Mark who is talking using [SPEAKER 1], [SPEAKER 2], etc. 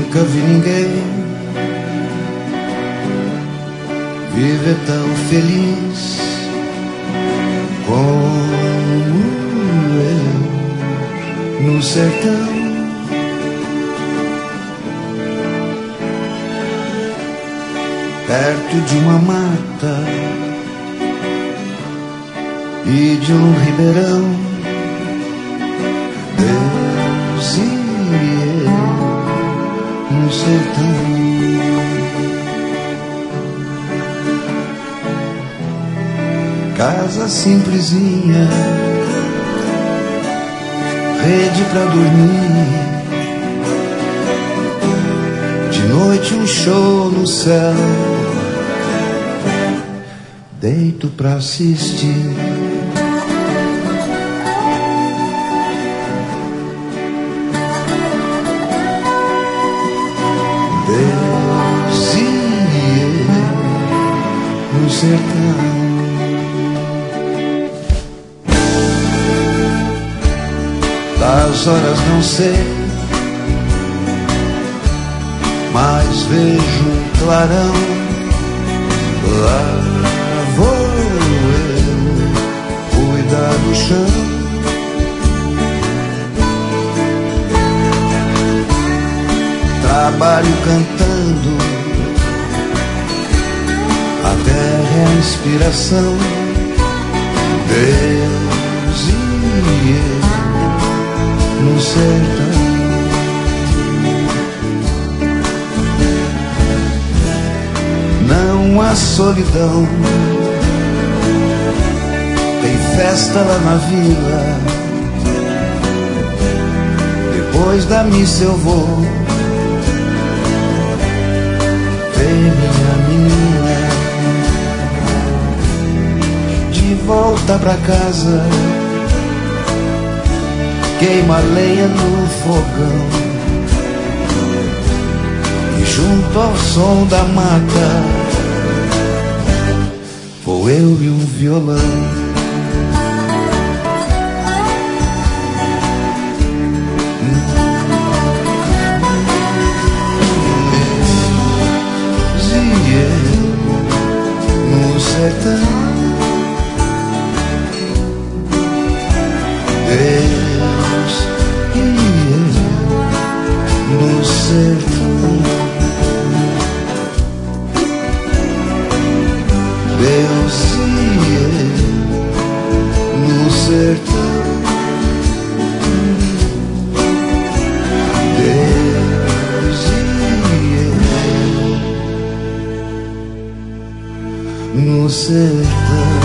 [SPEAKER 1] Nunca vi ninguém viver tão feliz como eu no sertão. Perto de uma mata e de um ribeirão, Deus e eu no sertão. Casa simplesinha, rede pra dormir, de noite um show no céu, deito pra assistir. Deus e eu no sertão. Das horas não sei, mas vejo um clarão. Lá vou eu cuidar do chão. Trabalho cantando, a terra é a inspiração. Deus e eu no sertão. Não há solidão, tem festa lá na vila. Depois da missa eu vou ver minha menina. De volta pra casa, queima a lenha no fogão, e junto ao som da mata vou eu e um violão. E eu no sertão. Deus e eu no sertão. Deus e eu no sertão. Deus e eu no sertão.